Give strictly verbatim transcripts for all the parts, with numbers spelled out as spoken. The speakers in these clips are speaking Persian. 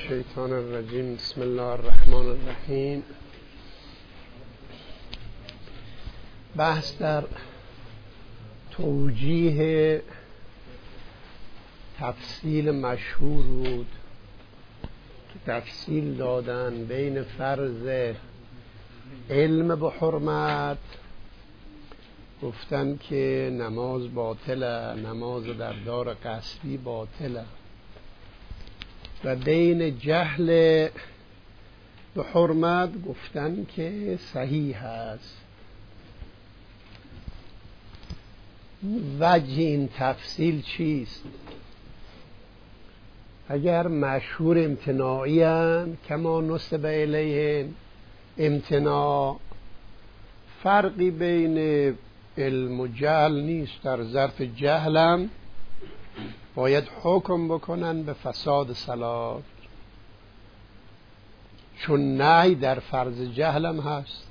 الشیطان الرجیم. بسم الله الرحمن الرحیم. بحث در توجیه تفصیل مشهور بود که تفصیل دادن بین فرض علم به حرمت، گفتن که نماز باطله، نماز در دار قصبی باطله، و بین جهل به حرمت گفتن که صحیح است. وجه این تفصیل چیست؟ اگر مشهور امتناعی هستند کما نسب الیهم امتناع، فرقی بین علم و جهل نیست. در ظرف جهلم باید حکم بکنن به فساد صلات، چون نهی در فرض جهلم هست.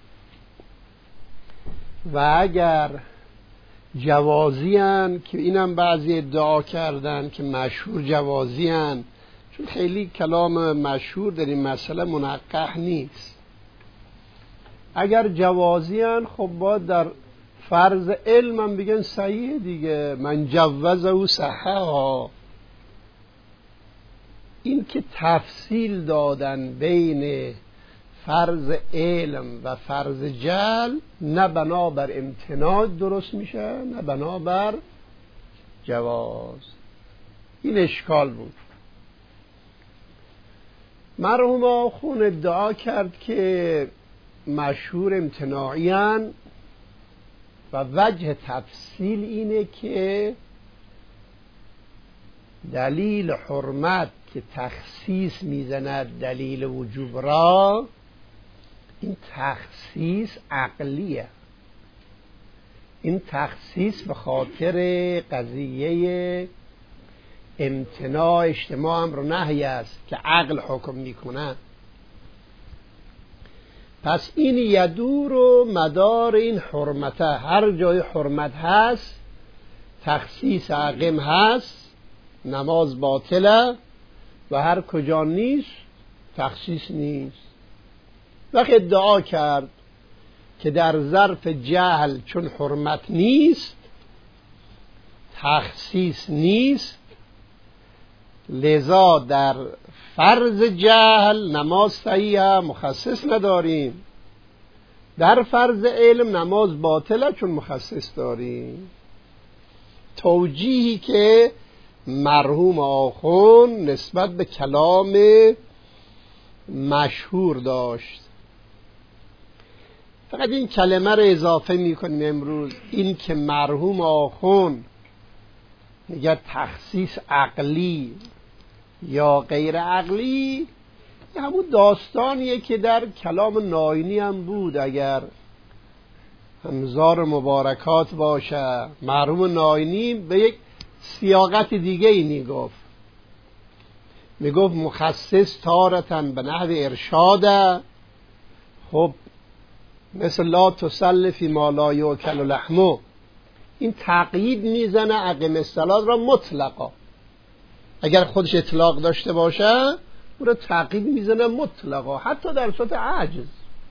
و اگر جوازی هن که اینم بعضی ادعا کردن که مشهور جوازی هن، چون خیلی کلام مشهور در این مسئله منقح نیست. اگر جوازی هن خب باید در فرض علم هم بگن صحیح دیگه، من جوزه و صححه. این که تفصیل دادن بین فرض علم و فرض جهل، نه بنابر امتناع درست میشه نه بنابر جواز. این اشکال بود. مرحوم آخون ادعا کرد که مشهور امتناعی هستند و وجه تفصیل اینه که دلیل حرمت که تخصیص میزند دلیل وجوب را، این تخصیص عقلیه. این تخصیص به خاطر قضیه امتناع اجتماع امر و نهی است که عقل حکم میکنه. پس این یدور و مدار این حرمته، هر جای حرمت هست تخصیص عقم هست، نماز باطله، و هر کجا نیست تخصیص نیست. وقت ادعا کرد که در ظرف جهل چون حرمت نیست تخصیص نیست، لذا در فرض جهل نماز صحیحه، مخصص نداریم. در فرض علم نماز باطله چون مخصص داریم. توجیهی که مرحوم آخون نسبت به کلام مشهور داشت. فقط این کلمه رو اضافه میکنیم امروز، این که مرحوم آخون میگه تخصیص عقلی یا غیر عقلی، همون داستانیه که در کلام ناینی هم بود. اگر همزار مبارکات باشه، مرحوم ناینی به یک سیاقت دیگه ای میگفت میگفت مخصص تارتن به نحو ارشاده. خب مثل لا تسل فی ما لا یؤکل لحمه، این تقیید میزنه اقیم الصلاة را مطلقا. اگر خودش اطلاق داشته باشه او را تقیید میزنه مطلقا، حتی در صورت عجز.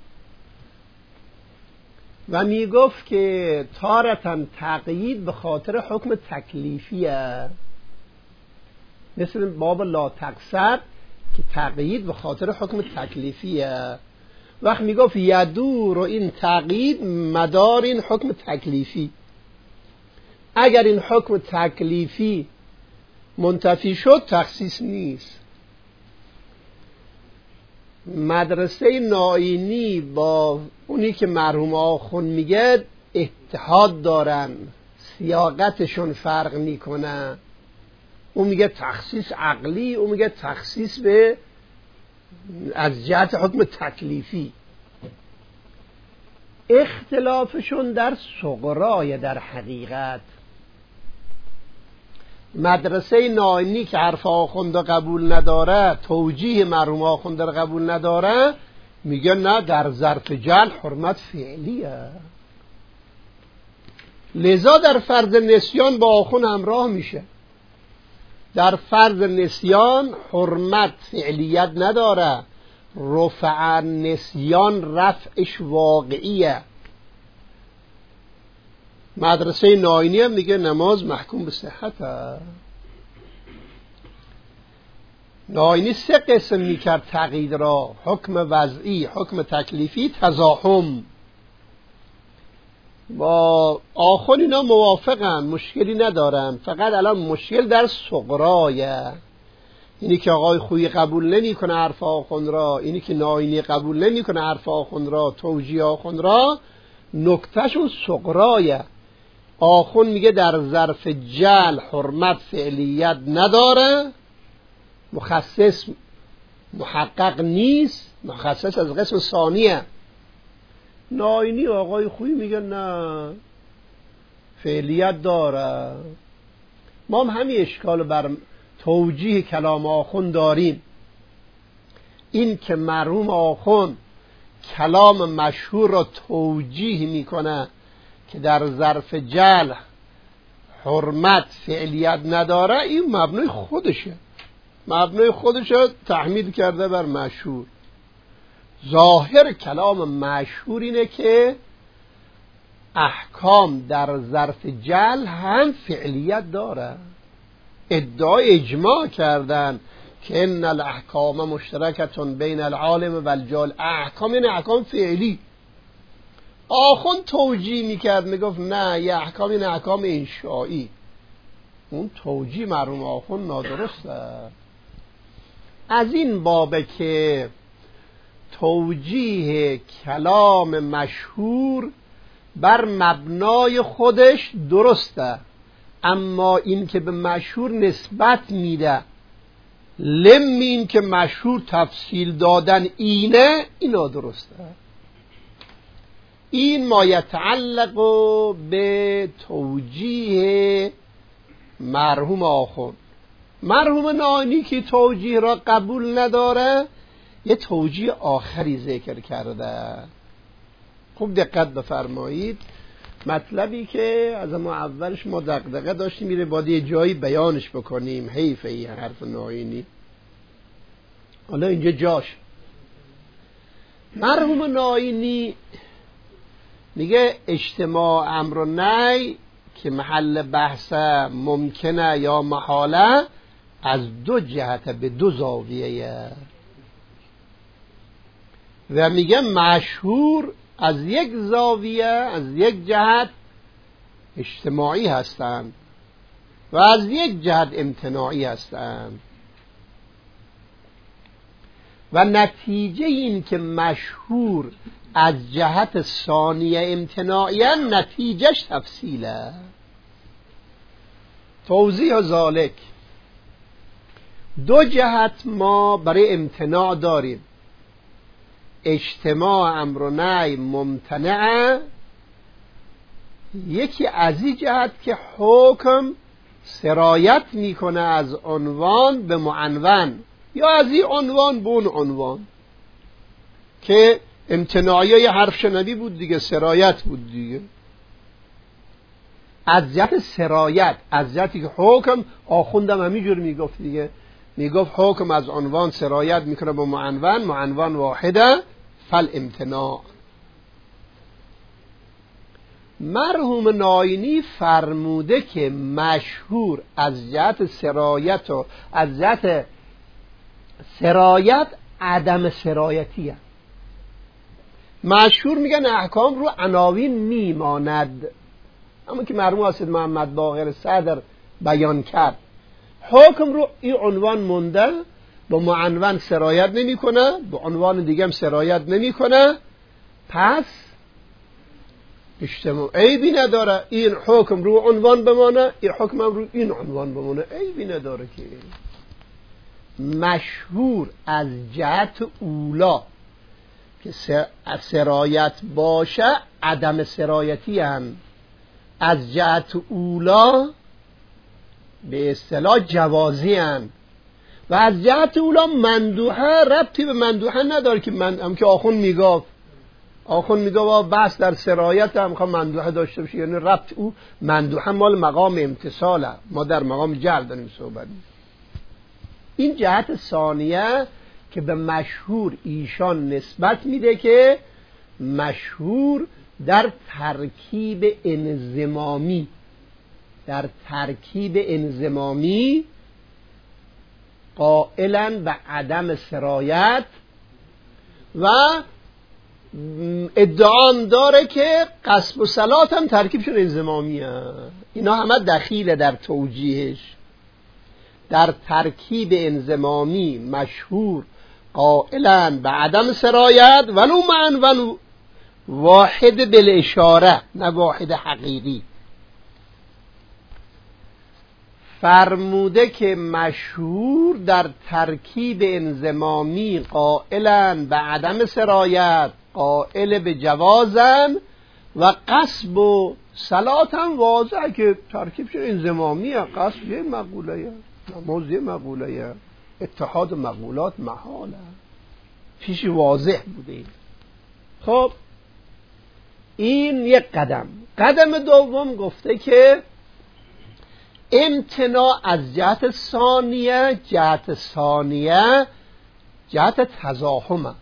و میگفت که تارتن تقیید به خاطر حکم تکلیفیه، مثل باب لا تقصر که تقیید به خاطر حکم تکلیفیه. وقت میگفت یدور و این تقیید مدار این حکم تکلیفی. اگر این حکم تکلیفی منتفی شد تخصیص نیست. مدرسه ناینی با اونی که مرحوم آخون میگه اتحاد دارن، سیاقتشون فرق میکنه. اون میگه تخصیص عقلی، اون میگه تخصیص به از جهت حکم تکلیفی. اختلافشون در صغرای در حقیقت. مدرسه ناینی که حرف آخونده قبول نداره، توجیه مرحوم آخونده قبول نداره، میگه نه در ظرف جهل حرمت فعلیه. لذا در فرض نسیان با آخون همراه میشه. در فرض نسیان حرمت فعلیت نداره، رفع نسیان رفعش واقعیه. مدرسه ناینی هم میگه نماز محکوم به صحته. ناینی سه قسم میکرد تقیید را: حکم وضعی، حکم تکلیفی، تزاحم. با آخون اینا موافقن، مشکلی ندارن، فقط الان مشکل در صغرایه. اینی که آقای خویی قبول نمی کنه حرف آخوند را، اینی که ناینی قبول نمی کنه حرف آخوند را، توجیه آخوند را، نکتهشون صغرایه. آخوند میگه در ظرف جل حرمت فعلیت نداره، مخصص محقق نیست، مخصص از قسم ثانیه. ناینی آقای خویی میگه نه فعلیت داره. ما هم همین اشکال بر توجیه کلام آخوند داریم. این که مرحوم آخوند کلام مشهور را توجیه میکنه که در ظرف جل حرمت فعلیت نداره، این مبنای خودشه، مبنای خودشه تحمیل کرده بر مشهور. ظاهر کلام مشهور اینه که احکام در ظرف جل هم فعلیت داره. ادعای اجماع کردن که ان الاحکام مشترکتون بین العالم و الجاهل، احکام این احکام فعلی. آخوند توجیه میکرد، میگفت نه یه احکام این احکام انشایی. اون توجیه مرحوم آخوند نادرسته. از این بابه که توجیه کلام مشهور بر مبنای خودش درسته، اما این که به مشهور نسبت میده لم این که مشهور تفصیل دادن اینه، اینا درسته. این ما یتعلق به توجیه مرحوم آخوند. مرحوم ناینی که توجیه را قبول نداره، یه توجیه آخری ذکر کرده. خوب دقت بفرمایید. مطلبی که از ما اولش ما دغدغه داشتیم میره باید یه جایی بیانش بکنیم. حیفه این حرف ناینی، حالا اینجا جاش. مرحوم ناینی میگه اجتماع امر و نهی که محل بحث ممکنه یا محاله از دو جهت به دو زاویه، و میگه مشهور از یک زاویه، از یک جهت اجتماعی هستند و از یک جهت امتناعی هستند، و نتیجه این که مشهور از جهت ثانیه امتناعی، نتیجهش تفصیله. توضیح ذالک: دو جهت ما برای امتناع داریم. اجتماع امر و نهی ممتنعه، یکی از این جهت که حکم سرایت میکنه از عنوان به معنون یا از این عنوان به اون عنوان، که امتناعی یه حرف شنوی بود دیگه، سرایت بود دیگه. از جهت سرایت، از جهتی که حکم، آخوندم همینجور میگفت دیگه، میگفت حکم از عنوان سرایت میکنه به معنون، معنون واحده فل امتناع. مرحوم ناینی فرموده که مشهور از جهت سرایت و از جهت سرایت عدم سرایتیه. مشهور میگن احکام رو عناوین میماند، اما که مرحوم حاسد محمد باقر صدر بیان کرد، حکم رو این عنوان مونده، با معنون سرایت نمی کنه، با عنوان دیگه هم سرایت نمی کنه، پس اجتماع عیبی نداره این حکم رو عنوان بمانه، این حکم هم رو این عنوان بمانه، عیبی نداره. که مشهور از جهت اولا که سرایت باشه عدم سرایتی هم، از جهت اولا به اصطلاح جوازی هم، و از جهت اولا مندوحه ربطی به مندوحه نداره. که من هم که آخون میگفت آخون میگفت بس در سرایت هم میخوام مندوحه داشته باشه، یعنی ربط او مندوحه مال مقام امتصاله، ما در مقام جعل داریم صحبت. این جهت ثانیه که به مشهور ایشان نسبت میده که مشهور در ترکیب انضمامی در ترکیب انضمامی قائلاً به عدم سرایت و ادعام داره که قصب و صلات هم ترکیبشون انضمامی هست. اینا همه دخیله در توجیهش. در ترکیب انضمامی مشهور قائلاً به عدم سرایت ولو معن ولو واحد بالاشاره، نه واحد حقیقی. فرموده که مشهور در ترکیب انضمامی قائلاً به عدم سرایت، قائل به جوازن و قصب و صلات هم واضحه که ترکیبش انضمامیه. قصب یه مقوله، نماز یه مقوله، اتحاد مقولات محاله، پیش واضح بوده. خب این یک قدم. قدم دوم گفته که امتناع از جهت ثانیه، جهت ثانیه جهت تزاحمه.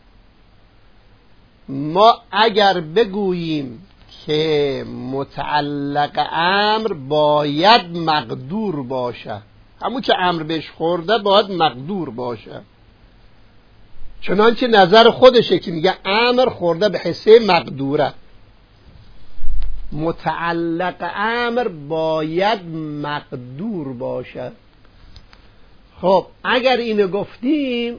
ما اگر بگوییم که متعلق امر باید مقدور باشه، همون که امر بهش خورده باید مقدور باشه، چنانچه نظر خودشه که میگه امر خورده به حصه مقدوره، متعلق امر باید مقدور باشه. خب اگر اینو گفتیم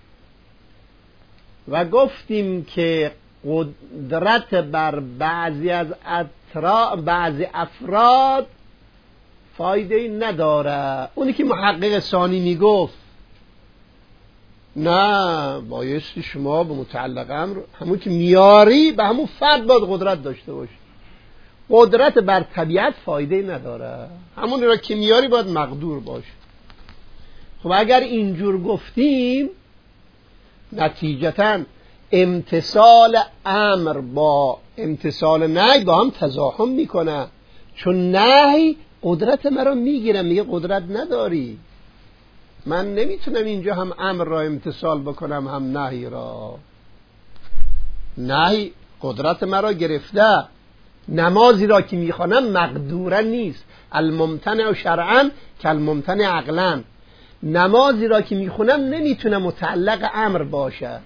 و گفتیم که قدرت بر بعضی از اطراف بعضی افراد فایده نداره، اونی که محقق ثانی میگفت نه بایستی شما به متعلق امر همون که میاری به همون فرد باید قدرت داشته باشی، قدرت بر طبیعت فایده نداره، همون را که میاری باید مقدور باشه. خب اگر اینجور گفتیم نتیجتاً امتصال امر با امتصال نهی با هم تزاحم میکنه، چون نهی قدرت مرا میگیره، میگه قدرت نداری، من نمیتونم اینجا هم امر را امتصال بکنم هم نهی را. نهی قدرت مرا گرفته، نمازی را که میخوانم مقدوره نیست، الممتنع شرعاً کالممتنع عقلاً. نمازی را که میخونم نمیتونه متعلق امر باشه.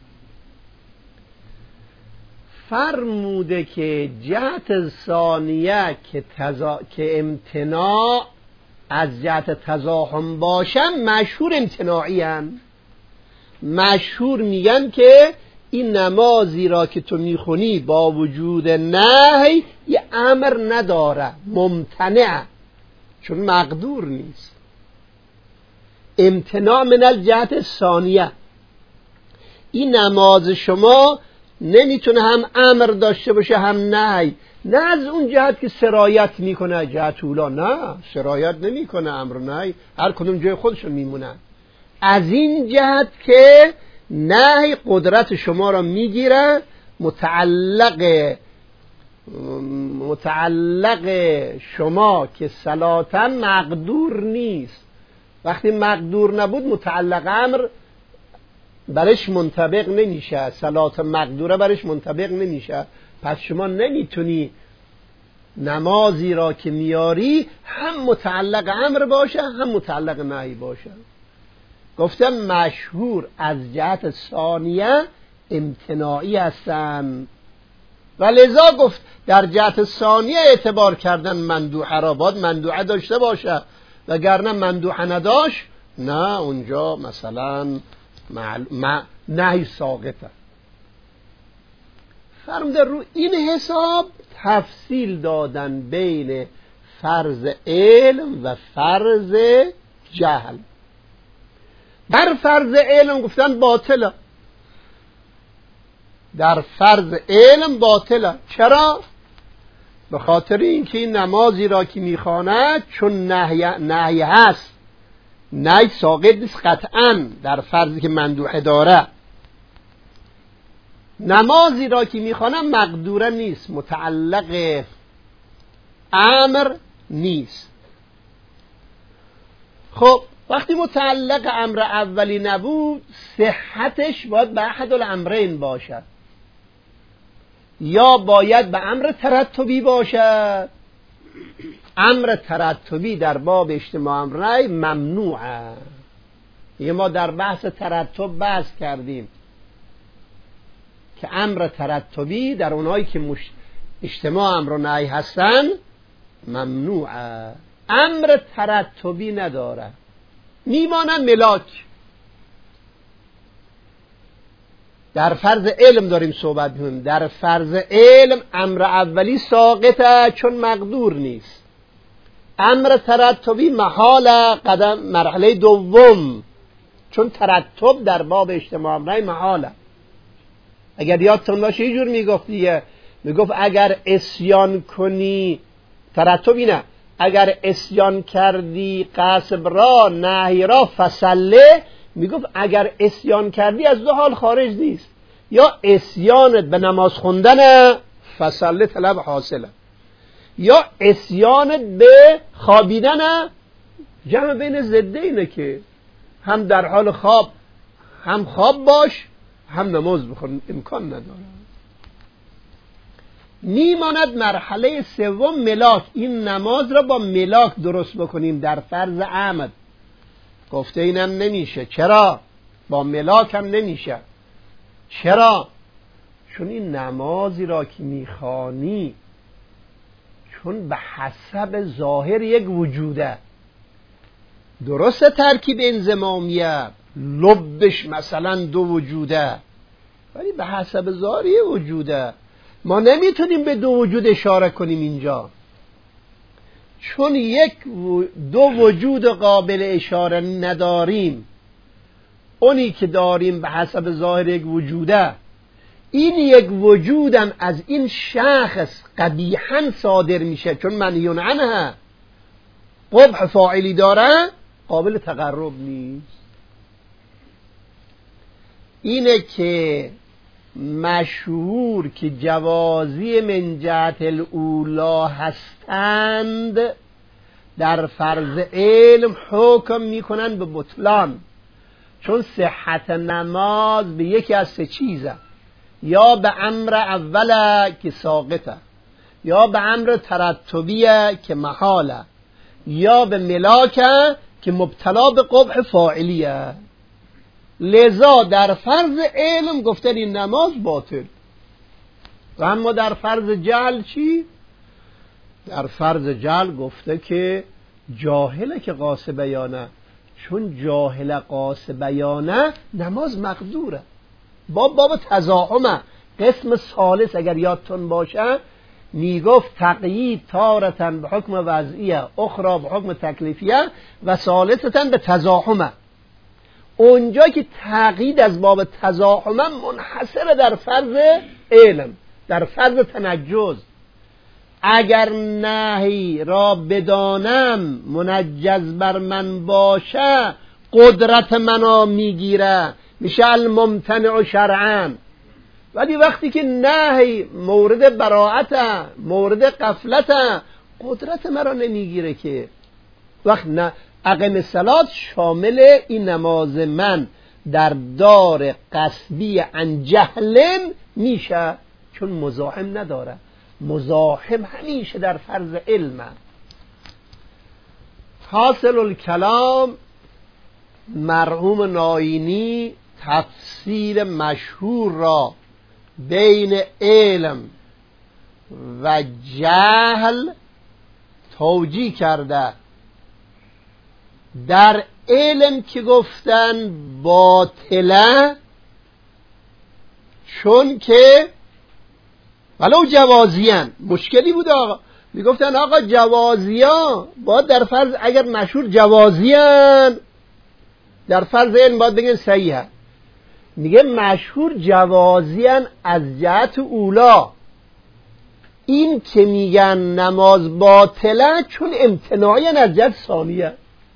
فرموده که جهت ثانیه که, تزا... که امتناع از جهت تزاحم باشن مشهور امتناعی هن. مشهور میگن که این نمازی را که تو میخونی با وجود نهی یه امر نداره، ممتنع، چون مقدور نیست. امتناع من الجهت ثانیه، این نماز شما نمیتونه هم امر داشته باشه هم نهی، نه از اون جهت که سرایت میکنه جهت اولا، نه سرایت نمیکنه امر نهی، هر کدوم جای خودشون میمونن، از این جهت که نهی قدرت شما را میگیره، متعلق متعلق شما که صلاتا مقدور نیست. وقتی مقدور نبود متعلق امر برش منطبق نمیشه، صلات مقدوره برش منطبق نمیشه، پس شما نمیتونی نمازی را که میاری هم متعلق امر باشه هم متعلق نهی باشه. گفتم مشهور از جهت ثانیه امتناعی هستن و لذا گفت در جهت ثانیه اعتبار کردن مندوحه را باید مندوحه داشته باشه، وگرنه مندوحه نداشت نه اونجا مثلا معل... مع... نهی ساقطه. فرموده رو این حساب تفصیل دادن بین فرض علم و فرض جهل. بر فرض علم گفتن باطله، در فرض علم باطله. چرا؟ به خاطر اینکه این نمازی را که میخواند چون نهی نهی هست، نهی ساقط نیست قطعاً در فرضی که مندوحه داره، نمازی را که میخوانم مقدوره نیست، متعلق امر نیست. خب وقتی متعلق امر اولی نبود صحتش باید به احد الامرین باشد، یا باید به امر ترتبی باشد. امر ترتبی در باب اجتماع امرین ممنوعه. یه ما در بحث ترتب بحث کردیم که امر ترتبی در اونایی که مش... اجتماع امر و نهی هستن ممنوعه. امر ترتبی نداره، میمانن ملاک. در فرض علم داریم صحبت می‌کنیم. در فرض علم امر اولی ساقطه چون مقدور نیست. امر ترتبی محاله قدم مرحله دوم، چون ترتب در باب اجتماع امرین محاله. اگر یادتون باشه یه جور میگفت دیگه، میگفت اگر اسیان کنی، ترتبی نه، اگر اسیان کردی قصب را نهی را فسله، میگفت اگر اسیان کردی از دو حال خارج نیست، یا اسیانت به نماز خوندن فسله طلب حاصله، یا اسیانت به خوابیدن. جمع بین ضده اینه که هم در حال خواب هم خواب باش هم نماز بخون، امکان نداره. میماند مرحله سوم ملاک. این نماز را با ملاک درست بکنیم در فرض عمد. گفته اینم نمیشه. چرا؟ با ملاک هم نمیشه. چرا؟ چون این نمازی را که میخوانی چون به حسب ظاهر یک وجوده، درسته ترکیب انضمامیه لبش مثلا دو وجوده، ولی به حسب ظاهر یک وجوده. ما نمیتونیم به دو وجود اشاره کنیم اینجا، چون یک دو وجود قابل اشاره نداریم. اونی که داریم به حسب ظاهر یک وجوده، این یک وجودم از این شخص قبیحاً صادر میشه چون منهیون عنه، قبح فاعلی داره، قابل تقرب نیست. اینه که مشهور که جوازی من جهت الاولا هستند در فرض علم حکم میکنن به بطلان، چون صحت نماز به یکی از سه چیزه، یا به امر اوله که ساقطه، یا به امر ترتبیه که محاله، یا به ملاکه که مبتلا به قبح فاعلیه. لذا در فرض علم گفتن این نماز باطل. و اما در فرض جهل چی؟ در فرض جهل گفته که جاهله که قاص بیانه، چون جاهل قاص بیانه نماز مقدوره. باب باب تزاحمه. قسم ثالث اگر یادتون باشه میگفت تقیید تارتن به حکم وضعیه، اخرى به حکم تکلیفیه، و ثالثتن به تزاحمه. اونجا که تقیید از باب تزاحمه منحصر در فرض علم، در فرض تنجز. اگر نهی را بدانم منجز بر من باشه، قدرت منو میگیره، میشه الممتنع شرعا. ولی وقتی که نهی مورد براعت، مورد غفلت، قدرت مرا نمیگیره که وقت نه اقیم الصلاة شامل این نماز من در دار قصبی عن جهل میشه، چون مزاحم نداره. مزاحم همیشه در فرض علمه. حاصل الکلام، مرحوم ناینی تفسیر مشهور را بین علم و جهل توجیه کرده. در علم که گفتن باطله، چون که ولو جوازیان مشکلی بود آقا، میگفتن آقا جوازیان باید در فرض اگر مشهور جوازیان در فرض علم باید بگن صحیحه. میگه مشهور جوازیان از جهت اولا. این که میگن نماز باطله چون امتناعی از جهت ثانیه.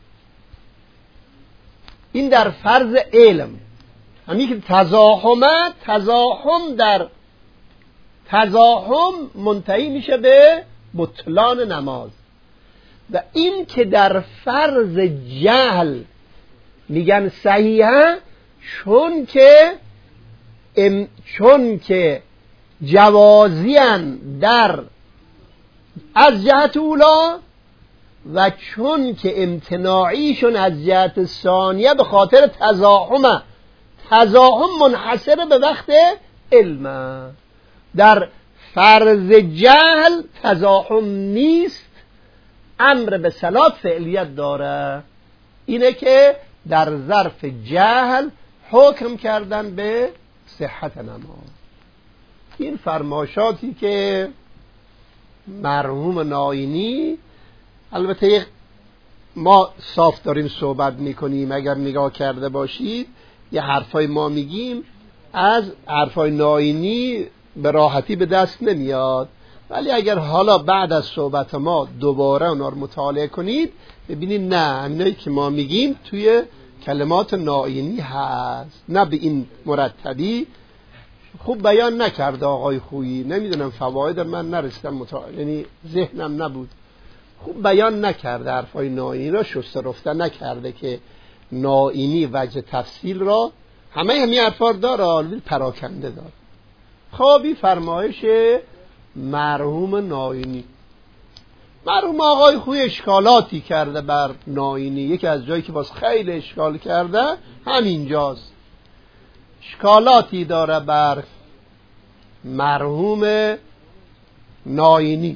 این در فرض علم. همین که تزاحمه، تزاحم در تزاحم منتهی میشه به بطلان نماز. و این که در فرض جهل میگن صحیحه چون که ام چون که جوازیان در از جهت اولا و چون که امتناعیشون از جهت ثانیه به خاطر تزاحمه. تزاحم منحصر به وقت علم. در فرض جهل تزاحم نیست، امر به صلات فعلیت داره. اینه که در ظرف جهل حکم کردن به صحت نماز. این فرمایشاتی که مرحوم ناینی، البته ما صاف داریم صحبت میکنیم، اگر نگاه کرده باشید یه حرفای ما میگیم از حرفای ناینی به راحتی به دست نمیاد، ولی اگر حالا بعد از صحبت ما دوباره اونا رو مطالعه کنید ببینید نه، همینایی که ما میگیم توی کلمات ناینی هست، نه به این مرتبی. خوب بیان نکرده آقای خویی، نمیدونم فواید من نرسیدم مطالعه، یعنی ذهنم نبود، خوب بیان نکرده حرفای ناینی را، شسته رفته نکرده که ناینی وجه تفصیل را همه همین حرفا داره ولی پراکنده داره. خب این فرمایش مرحوم ناینی. مرحوم آقای خویی اشکالاتی کرده بر ناینی. یکی از جایی که باز خیلی اشکال کرده همینجاست. اشکالاتی داره بر مرحوم ناینی.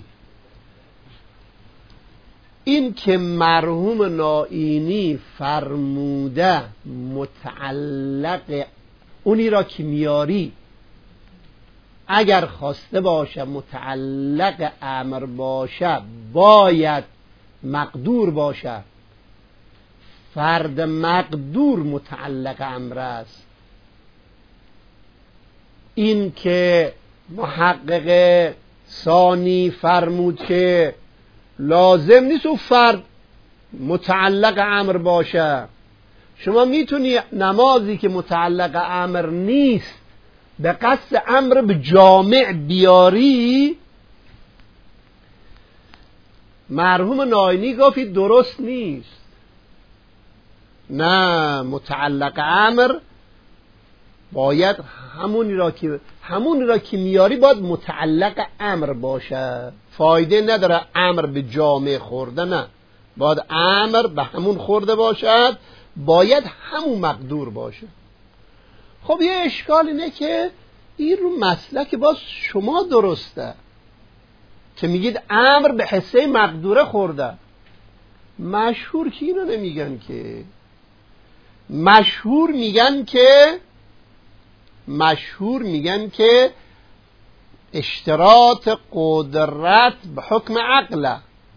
این که مرحوم ناینی فرموده متعلق اونی را که میاری اگر خواسته باشه متعلق امر باشه باید مقدور باشه. فرد مقدور متعلق امر است. این که محقق ثانی فرمود که لازم نیست اون فرد متعلق امر باشه. شما میتونی نمازی که متعلق امر نیست به قصد امر به جامع بیاری. مرحوم ناینی گفت درست نیست. نه، متعلق امر باید همونی را که همونی را که میاری باید متعلق امر باشه. فایده نداره امر به جامع خورده، نه، باید امر به همون خورده باشد، باید همون مقدور باشه. خب یه اشکال اینه که این رو مسلک باز شما درسته که میگید امر به حصه مقدوره خورده. مشهور که اینو نمیگن که. مشهور میگن که مشهور میگن که اشتراط قدرت به حکم عقله.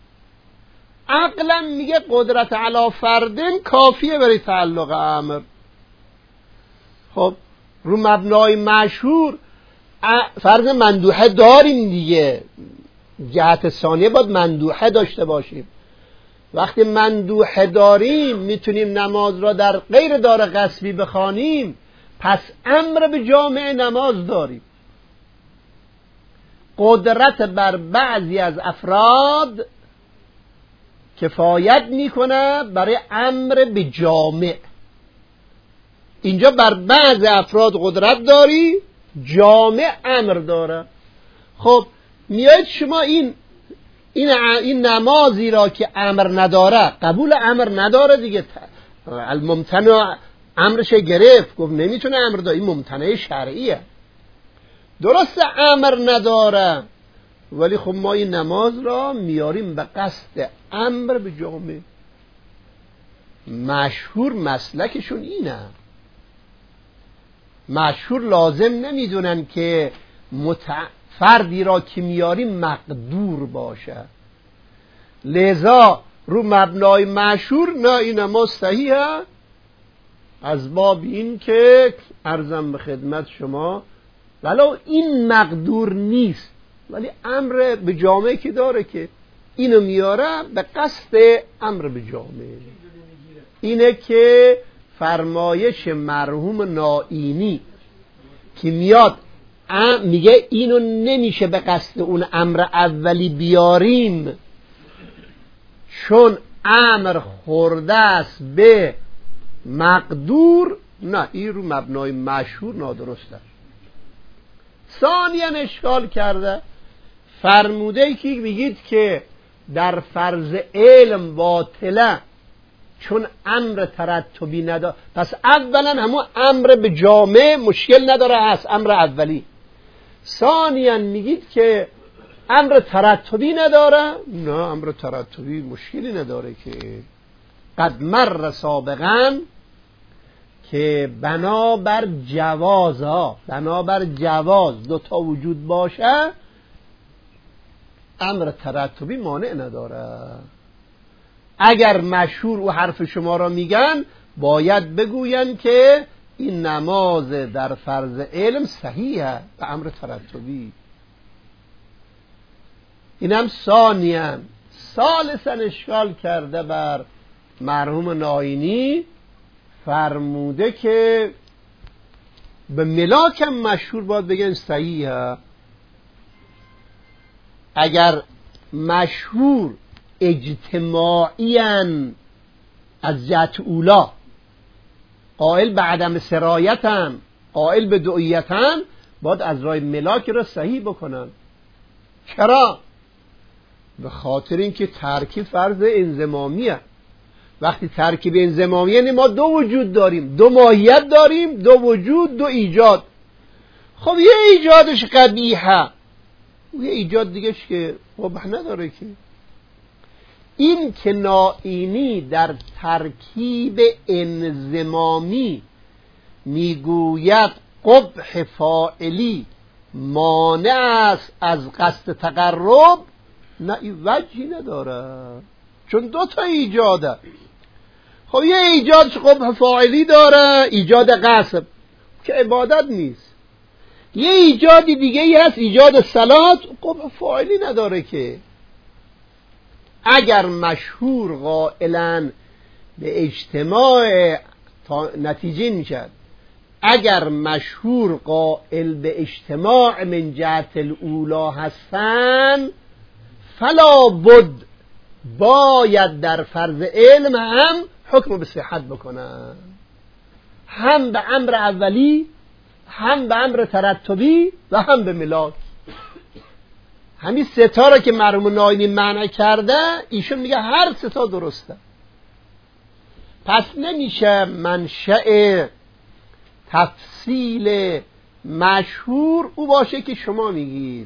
عقلا میگه قدرت علی فردن کافیه برای تعلق امر. خب رو مبنای مشهور فرض مندوحه داریم دیگه، جهت ثانیه باید مندوحه داشته باشیم. وقتی مندوحه داریم میتونیم نماز را در غیر دار قصبی بخوانیم، پس امر به جامع نماز داریم. قدرت بر بعضی از افراد کفایت میکنه برای امر به جامع. اینجا بر بعض افراد قدرت داری، جامع امر داره. خب میایید شما این این این نمازی را که امر نداره، قبول امر نداره دیگه، الممتنع امرش گرفت، گفت نمیتونه امر داره، این ممتنع شرعیه. درست امر نداره ولی خب ما این نماز را میاریم به قصد امر به جامع. مشهور مسلکشون اینه. مشهور لازم نمیدونن که مت... فردی را که میاریم مقدور باشه. لذا رو مبنای مشهور نه این نماز صحیحه، از باب این که عرضم به خدمت شما ولو این مقدور نیست ولی امر به جامعه که داره که اینو میاره به قصد امر به جامعه. اینه که فرمایش مرحوم ناینی که میاد میگه اینو نمیشه به قصد اون امر اولی بیاریم چون امر خورده است به مقدور نه، این رو مبنای مشهور نادرسته. ثانیاً اشکال کرده فرموده ای که میگید که در فرض علم باطله چون امر ترتبی نداره. پس اولا همون امر به جامع مشکل نداره، هست امر اولی. ثانیاً میگید که امر ترتبی نداره. نه، امر ترتبی مشکلی نداره که قد مر سابقاً که بنابر جواز ها بنابر جواز دوتا وجود باشه امر ترتبی مانع نداره. اگر مشهور و حرف شما را میگن باید بگوین که این نماز در فرض علم صحیحه به امر ترتبی. اینم ثانیاً. ثالثاً اشکال کرده بر مرحوم ناینی، فرموده که به ملاکم مشهور باید بگن صحیحه. اگر مشهور اجتماعیاً از جهت اولا قائل به عدم سرایتن، قائل به دعیتن، باید از راه ملاک را صحیح بکنن. چرا؟ به خاطر اینکه ترکیب فرض انضمامیه. وقتی ترکیب انضمامیه یعنی ما دو وجود داریم، دو ماهیت داریم، دو وجود، دو ایجاد. خب یه ایجادش قبیحه، یه ایجاد دیگهش که قبح نداره. که این که ناینی در ترکیب انضمامی میگوید قبح فاعلی مانع است از قصد تقرب، نه این وجهی نداره، چون دو تا ایجاده. خب یه ایجادش قبح فاعلی داره، ایجاد قصد که عبادت نیست. یه ایجادی دیگه ای هست، ایجاد صلات، قبح فاعلی نداره. که اگر مشهور قائلن به اجتماع تا نتیجه میشد، اگر مشهور قائل به اجتماع من جهت الاولا هستن، فلا بد باید در فرض علم هم حکم به صحت بکنن، هم به امر اولی، هم به امر ترتبی و هم به ملاک. همین سه تا را که مرحوم ناینی معنی کرده، ایشون میگه هر سه تا درسته. پس نمیشه منشأ تفصیل مشهور او باشه که شما میگید.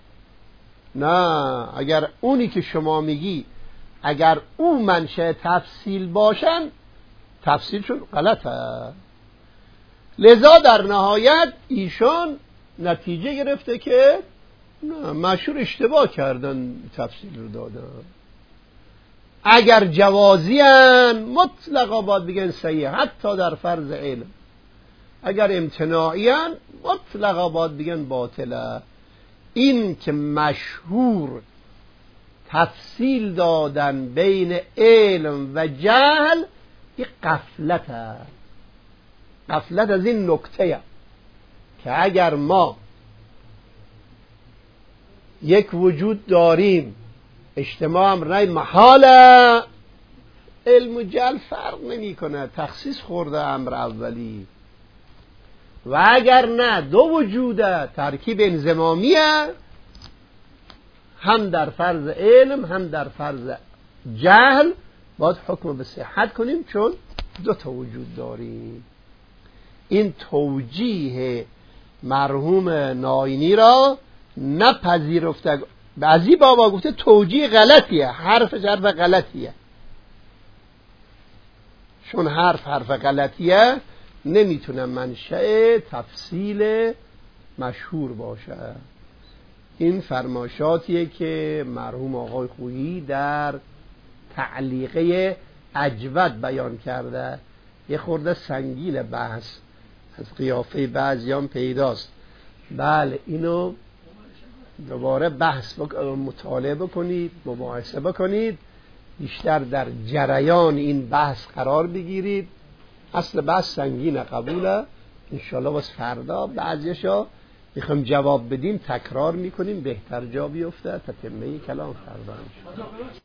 نه، اگر اونی که شما میگی اگر اون منشأ تفصیل باشن، تفصیلشون غلطه. لذا در نهایت ایشون نتیجه گرفته که نه، مشهور اشتباه کردن، تفصیل رو دادن. اگر جوازی هن مطلقا باید بگن صحیح، حتی در فرض علم. اگر امتناعی هن مطلقا باید بگن باطله. این که مشهور تفصیل دادن بین علم و جهل، این غفلت هست. غفلت از این نکته که اگر ما یک وجود داریم، اجتماع هم رای محاله، علم و جهل فرق نمی کنه، تخصیص خورده امر اولی. و اگر نه دو وجوده، ترکیب انضمامیه، هم در فرض علم هم در فرض جهل، باید حکم به صحت کنیم چون دو تا وجود داریم. این توجیه مرحوم ناینی را نپذیرفته. بعضی بابا گفته توجیه غلطیه، حرفش حرف غلطیه. چون حرف حرف غلطیه نمیتونه منشأ تفصیل مشهور باشه. این فرمایشاتیه که مرحوم آقای خویی در تعلیقه اجود بیان کرده. یه خورده سنگین بحث از قیافه بعضیان پیداست. بله، اینو دوباره بحث بک... مطالعه بکنید، مباحثه بکنید، بیشتر در جریان این بحث قرار بگیرید. اصل بحث سنگینه، قبوله. انشالله واسه فردا بعضیشا میخوایم جواب بدیم تکرار میکنیم، بهتر جا بیفته. تتمه کلام فردا انشالله.